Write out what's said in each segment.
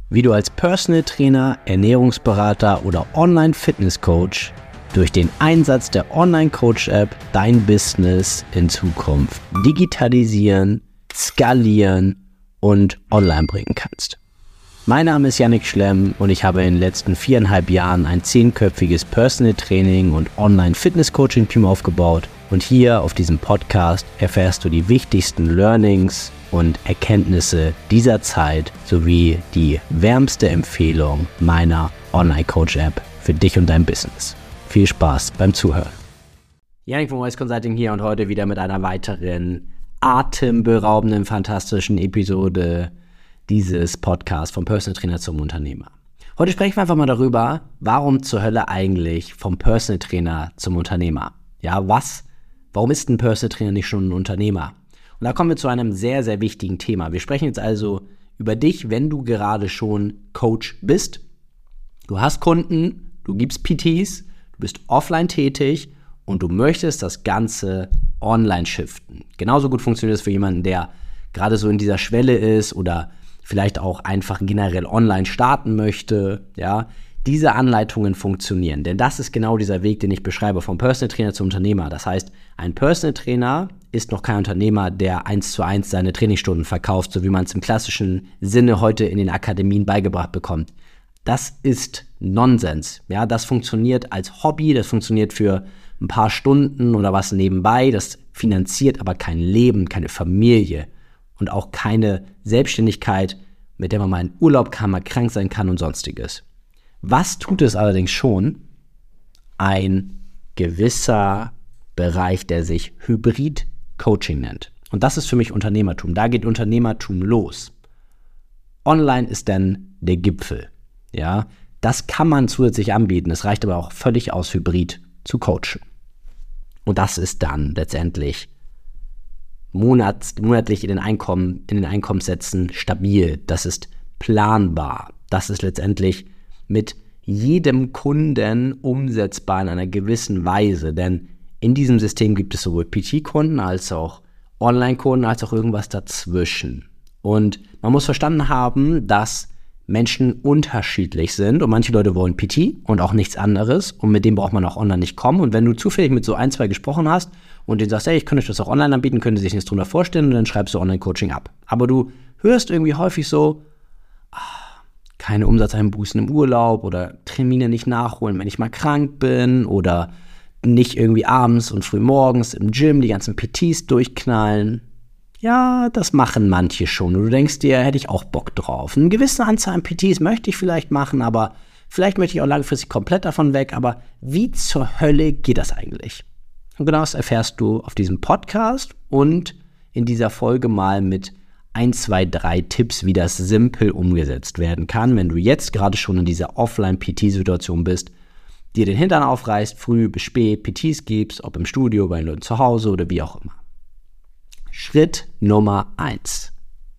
wie du als Personal Trainer, Ernährungsberater oder Online-Fitness-Coach durch den Einsatz der Online-Coach-App dein Business in Zukunft digitalisieren, skalieren und online bringen kannst. Mein Name ist Yannick Schlemm und ich habe in den letzten 4,5 Jahren ein 10-köpfiges Personal Training und Online-Fitness-Coaching-Team aufgebaut. Und hier auf diesem Podcast erfährst du die wichtigsten Learnings und Erkenntnisse dieser Zeit sowie die wärmste Empfehlung meiner Online-Coach-App für dich und dein Business. Viel Spaß beim Zuhören. Yannick von Wise Consulting hier und heute wieder mit einer weiteren atemberaubenden, fantastischen Episode dieses Podcasts vom Personal Trainer zum Unternehmer. Heute sprechen wir einfach mal darüber, warum zur Hölle eigentlich vom Personal Trainer zum Unternehmer? Ja, warum ist ein Personal Trainer nicht schon ein Unternehmer? Und da kommen wir zu einem sehr, sehr wichtigen Thema. Wir sprechen jetzt also über dich, wenn du gerade schon Coach bist. Du hast Kunden, du gibst PTs, du bist offline tätig und du möchtest das Ganze online shiften. Genauso gut funktioniert es für jemanden, der gerade so in dieser Schwelle ist oder vielleicht auch einfach generell online starten möchte. Ja, diese Anleitungen funktionieren, denn das ist genau dieser Weg, den ich beschreibe, vom Personal Trainer zum Unternehmer. Das heißt, ein Personal Trainer ist noch kein Unternehmer, der 1:1 seine Trainingsstunden verkauft, so wie man es im klassischen Sinne heute in den Akademien beigebracht bekommt. Das ist Nonsens. Ja, das funktioniert als Hobby, das funktioniert für ein paar Stunden oder was nebenbei, das finanziert aber kein Leben, keine Familie und auch keine Selbstständigkeit, mit der man mal in Urlaub kann, mal krank sein kann und sonstiges. Was tut es allerdings schon? Ein gewisser Bereich, der sich Hybrid-Coaching nennt. Und das ist für mich Unternehmertum. Da geht Unternehmertum los. Online ist dann der Gipfel. Ja, das kann man zusätzlich anbieten. Es reicht aber auch völlig aus, Hybrid zu coachen. Und das ist dann letztendlich monatlich in den Einkommenssätzen stabil. Das ist planbar. Das ist letztendlich mit jedem Kunden umsetzbar in einer gewissen Weise. Denn in diesem System gibt es sowohl PT-Kunden als auch Online-Kunden als auch irgendwas dazwischen. Und man muss verstanden haben, dass Menschen unterschiedlich sind und manche Leute wollen PT und auch nichts anderes und mit dem braucht man auch online nicht kommen. Und wenn du zufällig mit so 1, 2 gesprochen hast und denen sagst, hey, ich könnte euch das auch online anbieten, können die sich nichts drunter vorstellen und dann schreibst du Online-Coaching ab. Aber du hörst irgendwie häufig so, keine Umsatzeinbußen im Urlaub oder Termine nicht nachholen, wenn ich mal krank bin oder nicht irgendwie abends und früh morgens im Gym die ganzen PTs durchknallen. Ja, das machen manche schon und du denkst dir, hätte ich auch Bock drauf. Eine gewisse Anzahl an PTs möchte ich vielleicht machen, aber vielleicht möchte ich auch langfristig komplett davon weg, aber wie zur Hölle geht das eigentlich? Und genau das erfährst du auf diesem Podcast und in dieser Folge mal mit 1, 2, 3 Tipps, wie das simpel umgesetzt werden kann, wenn du jetzt gerade schon in dieser Offline-PT-Situation bist, dir den Hintern aufreißt, früh bis spät PTs gibst, ob im Studio, bei den Leuten zu Hause oder wie auch immer. Schritt Nummer 1.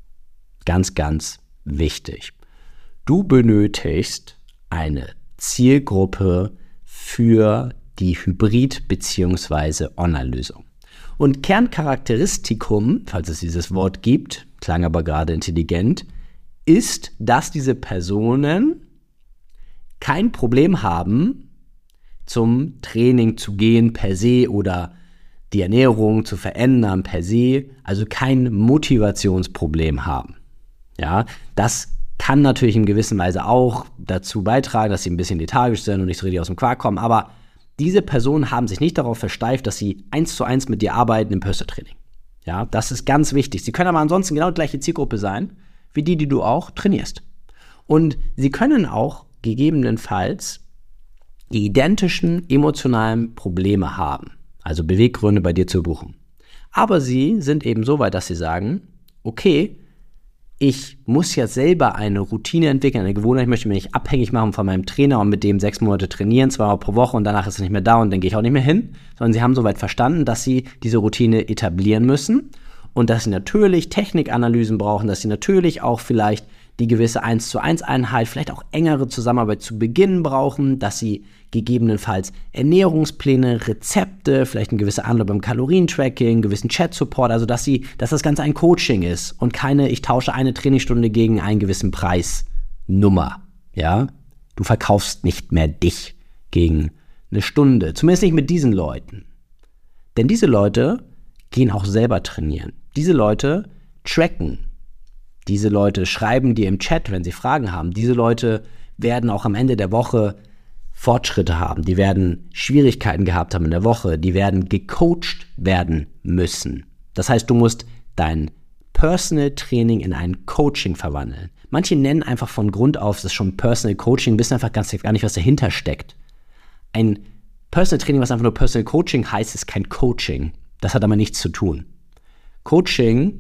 Ganz, ganz wichtig. Du benötigst eine Zielgruppe für die Hybrid- bzw. Online-Lösung. Und Kerncharakteristikum, falls es dieses Wort gibt, klang aber gerade intelligent, ist, dass diese Personen kein Problem haben, zum Training zu gehen per se oder die Ernährung zu verändern per se, also kein Motivationsproblem haben. Ja, das kann natürlich in gewisser Weise auch dazu beitragen, dass sie ein bisschen lethargisch sind und nicht so richtig aus dem Quark kommen, aber diese Personen haben sich nicht darauf versteift, dass sie 1:1 mit dir arbeiten im Personal Training. Ja, das ist ganz wichtig. Sie können aber ansonsten genau die gleiche Zielgruppe sein, wie die du auch trainierst. Und sie können auch gegebenenfalls die identischen emotionalen Probleme haben, also Beweggründe bei dir zu buchen. Aber sie sind eben so weit, dass sie sagen, okay, ich muss ja selber eine Routine entwickeln, eine Gewohnheit, ich möchte mich nicht abhängig machen von meinem Trainer und mit dem 6 Monate trainieren, 2 Mal pro Woche und danach ist er nicht mehr da und dann gehe ich auch nicht mehr hin, sondern sie haben soweit verstanden, dass sie diese Routine etablieren müssen und dass sie natürlich Technikanalysen brauchen, dass sie natürlich auch vielleicht die gewisse 1:1 Einheit, vielleicht auch engere Zusammenarbeit zu Beginn brauchen, dass sie gegebenenfalls Ernährungspläne, Rezepte, vielleicht eine gewisse Anleitung beim Kalorientracking, gewissen Chat-Support, also dass das Ganze ein Coaching ist und keine, ich tausche eine Trainingsstunde gegen einen gewissen Preis Nummer, ja. Du verkaufst nicht mehr dich gegen eine Stunde, zumindest nicht mit diesen Leuten. Denn diese Leute gehen auch selber trainieren. Diese Leute tracken. Diese Leute schreiben dir im Chat, wenn sie Fragen haben. Diese Leute werden auch am Ende der Woche Fortschritte haben. Die werden Schwierigkeiten gehabt haben in der Woche. Die werden gecoacht werden müssen. Das heißt, du musst dein Personal Training in ein Coaching verwandeln. Manche nennen einfach von Grund auf, das ist schon Personal Coaching, wissen einfach gar nicht, was dahinter steckt. Ein Personal Training, was einfach nur Personal Coaching heißt, ist kein Coaching. Das hat aber nichts zu tun. Coaching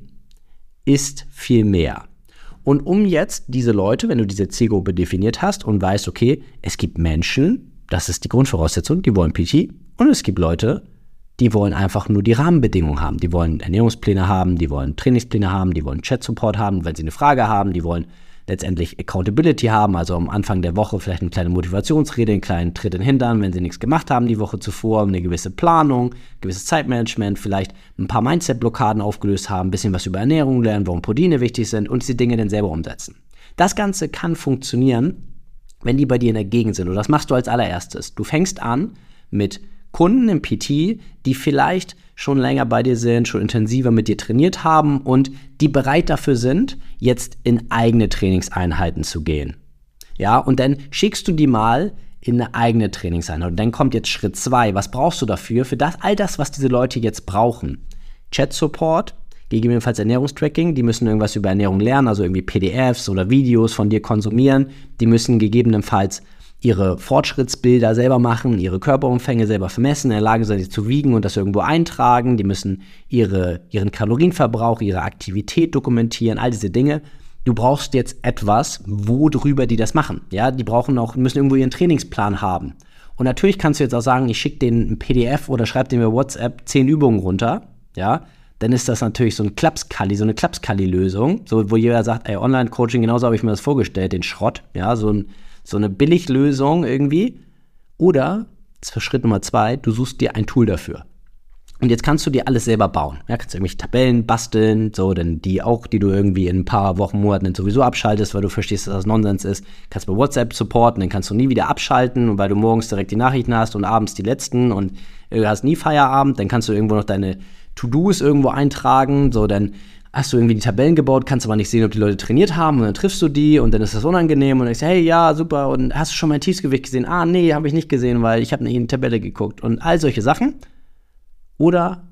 ist viel mehr. Und um jetzt diese Leute, wenn du diese Zielgruppe definiert hast und weißt, okay, es gibt Menschen, das ist die Grundvoraussetzung, die wollen PT, und es gibt Leute, die wollen einfach nur die Rahmenbedingungen haben. Die wollen Ernährungspläne haben, die wollen Trainingspläne haben, die wollen Chat-Support haben, wenn sie eine Frage haben, die wollen letztendlich Accountability haben, also am Anfang der Woche vielleicht eine kleine Motivationsrede, einen kleinen Tritt in den Hintern, wenn sie nichts gemacht haben die Woche zuvor, eine gewisse Planung, gewisses Zeitmanagement, vielleicht ein paar Mindset-Blockaden aufgelöst haben, ein bisschen was über Ernährung lernen, warum Proteine wichtig sind und diese Dinge dann selber umsetzen. Das Ganze kann funktionieren, wenn die bei dir in der Gegend sind. Und das machst du als allererstes. Du fängst an mit Kunden im PT, die vielleicht schon länger bei dir sind, schon intensiver mit dir trainiert haben und die bereit dafür sind, jetzt in eigene Trainingseinheiten zu gehen. Ja, und dann schickst du die mal in eine eigene Trainingseinheit. Und dann kommt jetzt Schritt 2. Was brauchst du dafür? Für all das, was diese Leute jetzt brauchen. Chat-Support, gegebenenfalls Ernährungstracking, die müssen irgendwas über Ernährung lernen, also irgendwie PDFs oder Videos von dir konsumieren. Die müssen gegebenenfalls ihre Fortschrittsbilder selber machen, ihre Körperumfänge selber vermessen, in der Lage sein, sie zu wiegen und das irgendwo eintragen. Die müssen ihren Kalorienverbrauch, ihre Aktivität dokumentieren, all diese Dinge. Du brauchst jetzt etwas, worüber die das machen. Ja, die müssen irgendwo ihren Trainingsplan haben. Und natürlich kannst du jetzt auch sagen, ich schicke denen ein PDF oder schreibe denen über WhatsApp 10 Übungen runter. Ja, dann ist das natürlich so eine Klapskalli-Lösung, so, wo jeder sagt, ey, Online-Coaching, genauso habe ich mir das vorgestellt, den Schrott. Ja, so eine Billiglösung irgendwie. Oder, das ist Schritt Nummer 2, du suchst dir ein Tool dafür. Und jetzt kannst du dir alles selber bauen. Ja, kannst du irgendwelche Tabellen basteln, so, denn die du irgendwie in ein paar Wochen, Monaten dann sowieso abschaltest, weil du verstehst, dass das Nonsens ist. Kannst bei WhatsApp supporten, dann kannst du nie wieder abschalten, und weil du morgens direkt die Nachrichten hast und abends die letzten und du hast nie Feierabend, dann kannst du irgendwo noch deine To-Dos irgendwo eintragen, so, dann hast du irgendwie die Tabellen gebaut, kannst aber nicht sehen, ob die Leute trainiert haben, und dann triffst du die und dann ist das unangenehm und dann sagst du, hey, ja, super, und hast du schon mein Tiefsgewicht gesehen? Ah, nee, habe ich nicht gesehen, weil ich habe nicht in die Tabelle geguckt und all solche Sachen. Oder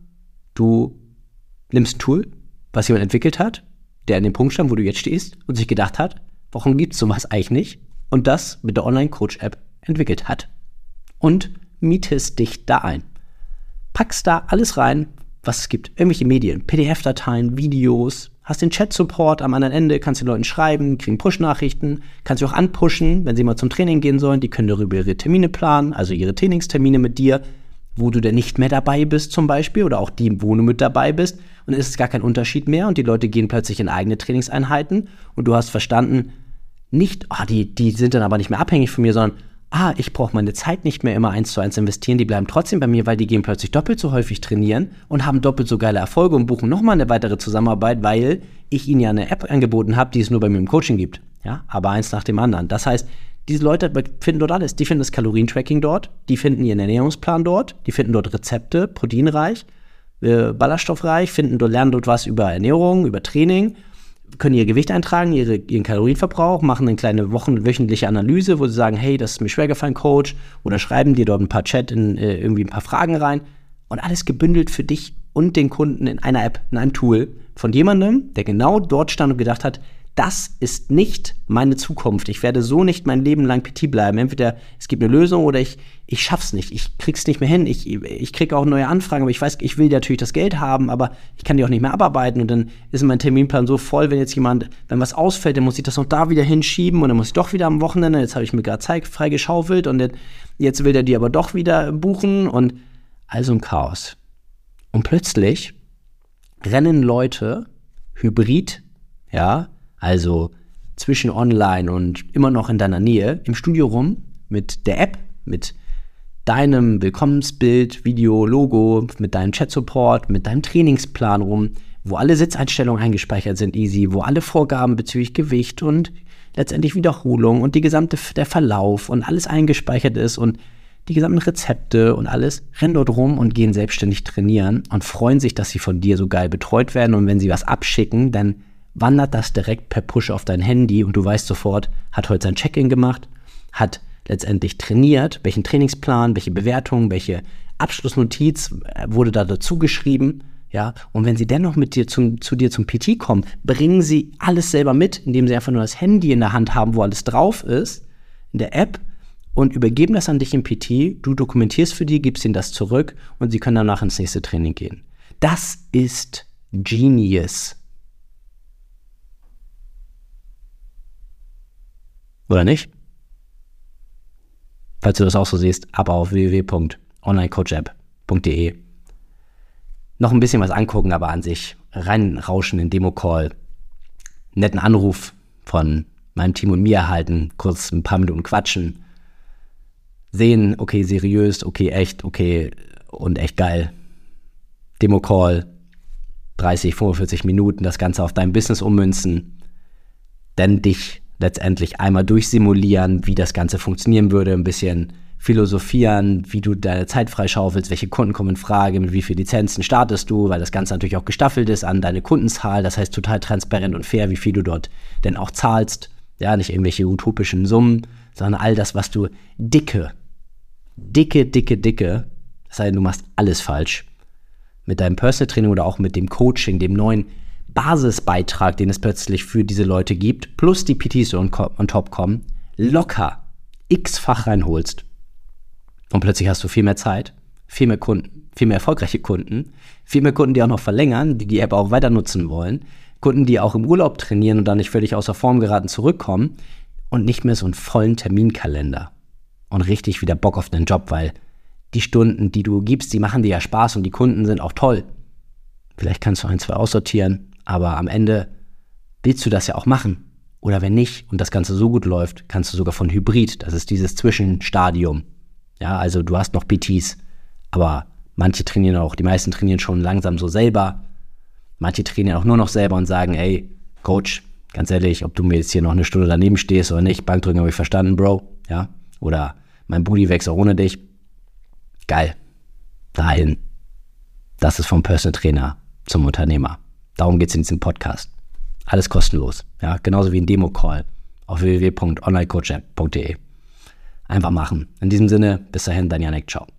du nimmst ein Tool, was jemand entwickelt hat, der an dem Punkt stand, wo du jetzt stehst und sich gedacht hat, warum gibt es sowas eigentlich nicht? Und das mit der Online-Coach-App entwickelt hat. Und mietest dich da ein. Packst da alles rein, was es gibt. Irgendwelche Medien, PDF-Dateien, Videos, hast den Chat-Support am anderen Ende, kannst den Leuten schreiben, kriegen Push-Nachrichten, kannst sie auch anpushen, wenn sie mal zum Training gehen sollen, die können darüber ihre Termine planen, also ihre Trainingstermine mit dir, wo du denn nicht mehr dabei bist zum Beispiel, oder auch die, wo du mit dabei bist, und dann ist es gar kein Unterschied mehr und die Leute gehen plötzlich in eigene Trainingseinheiten und du hast verstanden, nicht, die sind dann aber nicht mehr abhängig von mir, sondern ich brauche meine Zeit nicht mehr immer 1:1 investieren, die bleiben trotzdem bei mir, weil die gehen plötzlich doppelt so häufig trainieren und haben doppelt so geile Erfolge und buchen nochmal eine weitere Zusammenarbeit, weil ich ihnen ja eine App angeboten habe, die es nur bei mir im Coaching gibt. Ja, aber eins nach dem anderen. Das heißt, diese Leute finden dort alles. Die finden das Kalorientracking dort, die finden ihren Ernährungsplan dort, die finden dort Rezepte, proteinreich, ballaststoffreich, lernen dort was über Ernährung, über Training, können ihr Gewicht eintragen, ihren Kalorienverbrauch, machen eine kleine wöchentliche Analyse, wo sie sagen, hey, das ist mir schwergefallen, Coach, oder schreiben dir dort ein paar irgendwie ein paar Fragen rein, und alles gebündelt für dich und den Kunden in einer App, in einem Tool von jemandem, der genau dort stand und gedacht hat, das ist nicht meine Zukunft. Ich werde so nicht mein Leben lang PT bleiben. Entweder es gibt eine Lösung oder ich schaff's nicht. Ich krieg's nicht mehr hin. Ich kriege auch neue Anfragen, aber ich weiß, ich will natürlich das Geld haben, aber ich kann die auch nicht mehr abarbeiten. Und dann ist mein Terminplan so voll, wenn was ausfällt, dann muss ich das noch da wieder hinschieben und dann muss ich doch wieder am Wochenende, jetzt habe ich mir gerade Zeit frei geschaufelt und jetzt will der die aber doch wieder buchen und also ein Chaos. Und plötzlich rennen Leute hybrid, ja, also zwischen online und immer noch in deiner Nähe, im Studio rum, mit der App, mit deinem Willkommensbild, Video, Logo, mit deinem Chat-Support, mit deinem Trainingsplan rum, wo alle Sitzeinstellungen eingespeichert sind, easy, wo alle Vorgaben bezüglich Gewicht und letztendlich Wiederholung und der Verlauf und alles eingespeichert ist und die gesamten Rezepte und alles, rennen dort rum und gehen selbstständig trainieren und freuen sich, dass sie von dir so geil betreut werden. Und wenn sie was abschicken, dann wandert das direkt per Push auf dein Handy und du weißt sofort, hat heute sein Check-in gemacht, hat letztendlich trainiert, welchen Trainingsplan, welche Bewertung, welche Abschlussnotiz wurde da dazu geschrieben. Ja, und wenn sie dennoch mit dir zu dir zum PT kommen, bringen sie alles selber mit, indem sie einfach nur das Handy in der Hand haben, wo alles drauf ist, in der App, und übergeben das an dich im PT. Du dokumentierst für die, gibst ihnen das zurück und sie können danach ins nächste Training gehen. Das ist Genius. Oder nicht? Falls du das auch so siehst, ab auf www.onlinecoachapp.de. Noch ein bisschen was angucken, aber an sich reinrauschen in Demo-Call, netten Anruf von meinem Team und mir erhalten, kurz ein paar Minuten quatschen, sehen, okay, seriös, okay, echt, okay und echt geil. Demo-Call, 30, 45 Minuten, das Ganze auf dein Business ummünzen, dann dich letztendlich einmal durchsimulieren, wie das Ganze funktionieren würde, ein bisschen philosophieren, wie du deine Zeit freischaufelst, welche Kunden kommen in Frage, mit wie vielen Lizenzen startest du, weil das Ganze natürlich auch gestaffelt ist an deine Kundenzahl, das heißt total transparent und fair, wie viel du dort denn auch zahlst, ja, nicht irgendwelche utopischen Summen, sondern all das, was du dicke, das heißt, du machst alles falsch, mit deinem Personal Training oder auch mit dem Coaching, dem neuen Basisbeitrag, den es plötzlich für diese Leute gibt, plus die PTs, die on top kommen, locker x-fach reinholst. Und plötzlich hast du viel mehr Zeit, viel mehr Kunden, viel mehr erfolgreiche Kunden, viel mehr Kunden, die auch noch verlängern, die die App auch weiter nutzen wollen, Kunden, die auch im Urlaub trainieren und dann nicht völlig außer Form geraten zurückkommen und nicht mehr so einen vollen Terminkalender und richtig wieder Bock auf den Job, weil die Stunden, die du gibst, die machen dir ja Spaß und die Kunden sind auch toll. Vielleicht kannst du 1, 2 aussortieren, aber am Ende willst du das ja auch machen. Oder wenn nicht und das Ganze so gut läuft, kannst du sogar von Hybrid, das ist dieses Zwischenstadium. Ja, also du hast noch PTs, aber manche trainieren auch, die meisten trainieren schon langsam so selber. Manche trainieren auch nur noch selber und sagen, ey, Coach, ganz ehrlich, ob du mir jetzt hier noch eine Stunde daneben stehst oder nicht, Bankdrücken habe ich verstanden, Bro. Ja, oder mein Booty wächst auch ohne dich. Geil. Dahin. Das ist vom Personal Trainer zum Unternehmer. Darum geht es in diesem Podcast. Alles kostenlos. Ja, genauso wie ein Demo-Call auf www.onlinecoachapp.de. Einfach machen. In diesem Sinne, bis dahin, dein Janek, ciao.